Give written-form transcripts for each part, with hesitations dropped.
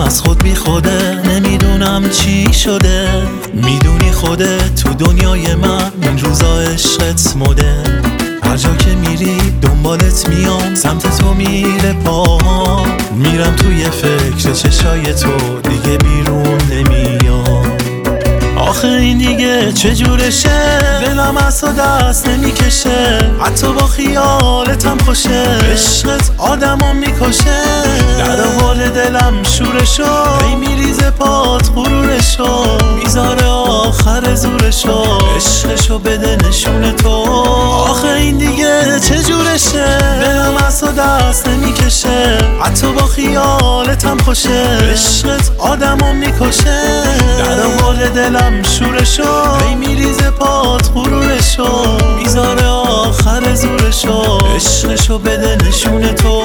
از خود بی خوده، نمیدونم چی شده. میدونی خودت تو دنیای من این روزا عشقت مده. هر جا که میری دنبالت میام، سمت تو میره پاهام. میرم توی فکر چشای تو، دیگه بیرون نمیام. آخه این دیگه چجورشه، دلم از تو دست نمیکشه. حتی با خیالتم خوشه، عشقت آدمو میکشه. در حال دلم شورشو، هی میریزه پات غرورشو. میذاره آخر زورشو، عشقشو بده نشون تو. آخه این دیگه چجورشه، دلم از تو دست نمیکشه. حتی با خیالتم خوشه، عشقت آدمو میکشه. در حال دلم شورشو، هی میریزه پات غرورشو. میذاره آخر زورشو، عشقشو بده نشون تو.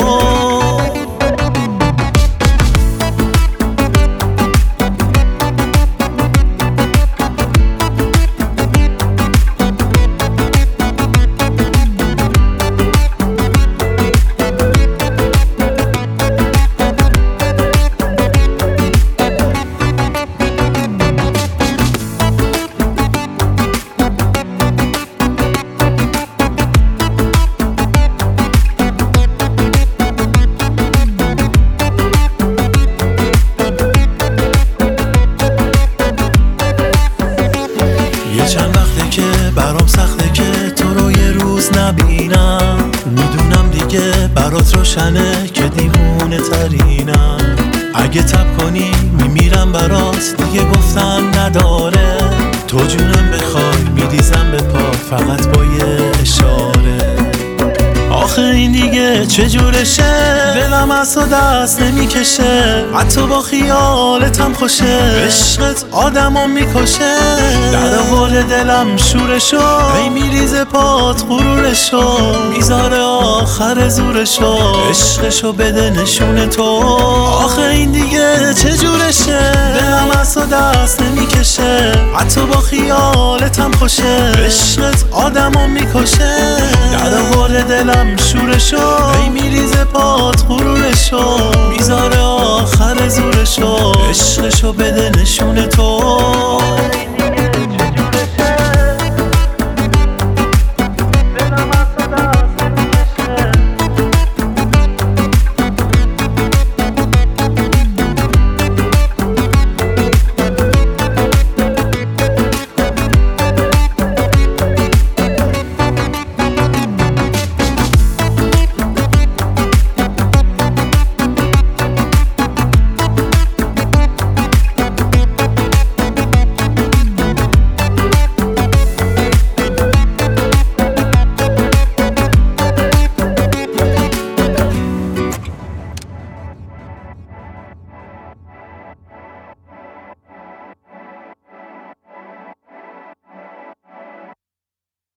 چند وقته که برام سخته که تو رو یه روز نبینم. میدونم دیگه برات روشنه که دیوونه ترینم. اگه تب کنی میمیرم برات، دیگه گفتن نداره. تو جونم بخوای میریزم به پات، فقط با یه اشاره. آخه این دیگه چجورشه، دلم از تو دست نمیکشه. حتی با خیالتم خوشه، عشقت آدمو میکشه. در حال دلم شورشو، هی میریزه پات غرورشو. میذاره آخر زورشو، عشقشو بده نشون تو. آخه این دیگه چجورشه، دلم از تو دست نمیکشه. حتی با خیالتم خوشه، عشقت آدمو میکشه. در حال دلم شورشو، هی میریزه پات غرورشو. میذاره آخر زورشو، عشقشو بده نشون تو.